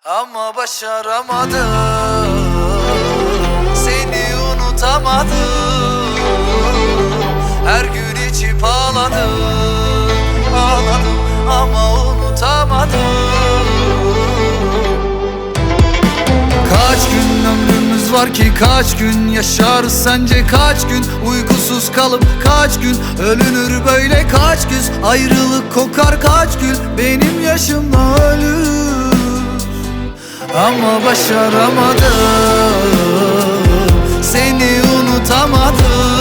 Ama başaramadım, seni unutamadım. Her gün içip ağladım, ağladım ama unutamadım. Kaç gün ömrümüz var ki, kaç gün yaşarız sence, kaç gün uykusuz kalıp kaç gün ölünür böyle, kaç güz ayrılık kokar, kaç gül benim yaşımda ölür. Ama başaramadım, seni unutamadım.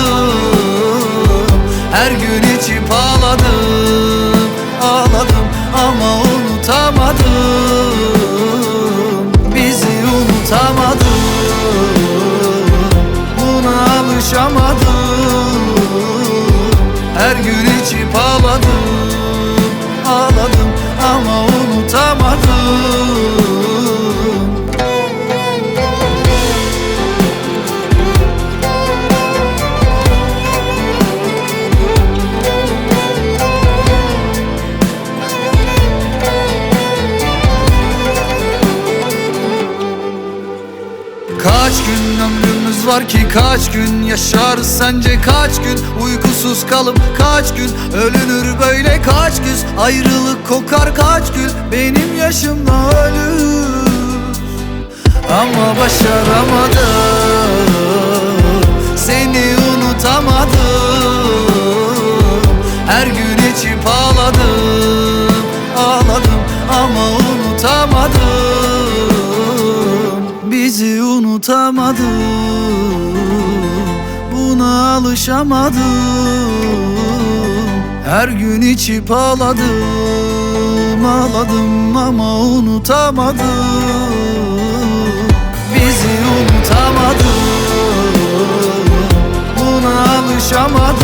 Her gün içip ağladım, ağladım ama unutamadım. Bizi unutamadım, buna alışamadım. Her gün içip ağladım, ağladım ama unutamadım. Kaç gün ömrümüz var ki, kaç gün yaşarız sence, kaç gün uykusuz kalıp kaç gün ölünür böyle, kaç güz ayrılık kokar, kaç gül benim yaşımda ölür. Ama başaramadım, seni unutamadım. Her gün içip ağladım, ağladım ama unutamadım. Bizi unutamadım, buna alışamadım. Her gün içip ağladım, ağladım ama unutamadım. Bizi unutamadım, buna alışamadım.